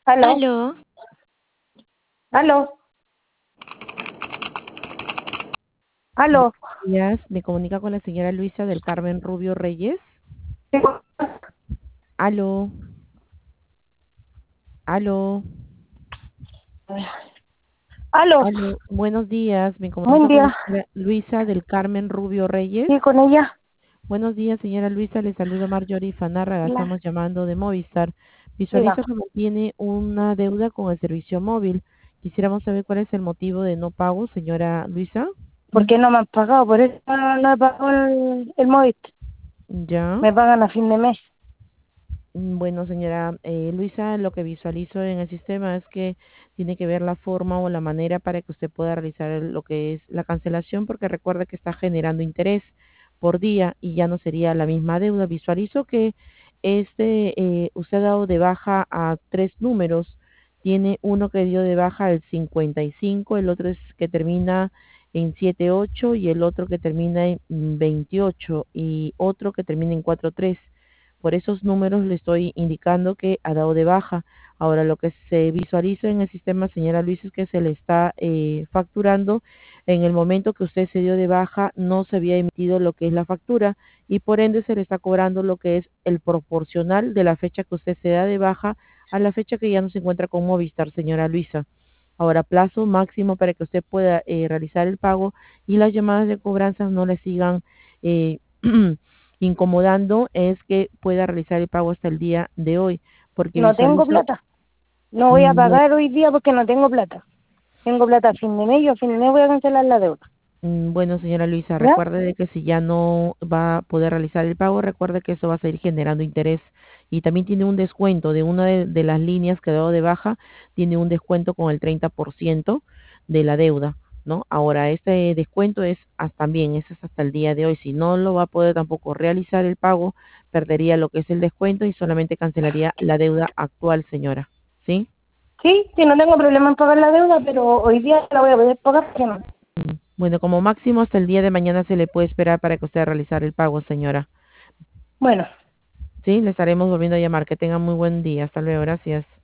Aló, Aló, aló, aló. Días, me comunica con la señora Luisa del Carmen Rubio Reyes. Aló, aló, Aló, aló. Buenos días, me buen comunico con la día. señora Luisa del Carmen Rubio Reyes. Sí, con ella. Buenos días, señora Luisa, le saludo Marjorie Fanárraga, La, estamos llamando de Movistar. Visualizo digamos. que mantiene una deuda con el servicio móvil. Quisiéramos saber cuál es el motivo de no pago, señora Luisa. ¿Por qué no me han pagado? Por eso no he pagado el móvil. Ya. Me pagan a fin de mes. Bueno, señora Luisa, lo que visualizo en el sistema es que tiene que ver la forma o la manera para que usted pueda realizar lo que es la cancelación, porque recuerda que está generando interés por día y ya no sería la misma deuda. Visualizo que usted ha dado de baja a 3 números. Tiene uno que dio de baja el 55, el otro es que termina en 78 y el otro que termina en 28 y otro que termina en 43. Por esos números le estoy indicando que ha dado de baja. Ahora, lo que se visualiza en el sistema, señora Luis, es que se le está facturando. En el momento que usted se dio de baja, no se había emitido lo que es la factura y por ende se le está cobrando lo que es el proporcional de la fecha que usted se da de baja a la fecha que ya no se encuentra con Movistar, señora Luisa. Ahora, plazo máximo para que usted pueda realizar el pago y las llamadas de cobranza no le sigan eh, incomodando es que pueda realizar el pago hasta el día de hoy, porque No tengo visualizo, plata. No voy a mm, pagar hoy día porque no tengo plata. Tengo plata a fin de mes y a fin de mes voy a cancelar la deuda. bueno, señora Luisa, ¿Ya? recuerde de que si ya no va a poder realizar el pago, recuerde que eso va a seguir generando interés y también tiene un descuento de una de las líneas que ha dado de baja, tiene un descuento con el 30% de la deuda, ¿no? Ahora, este descuento es hasta también, ese es hasta el día de hoy. Si no lo va a poder tampoco realizar el pago, perdería lo que es el descuento y solamente cancelaría la deuda actual, señora, ¿sí? Sí, sí, no tengo problema en pagar la deuda, pero hoy día la voy a poder pagar porque no. Bueno, como máximo hasta el día de mañana se le puede esperar para que usted realizar el pago, señora. Bueno. Sí, le estaremos volviendo a llamar. Que tenga muy buen día. Hasta luego. Gracias.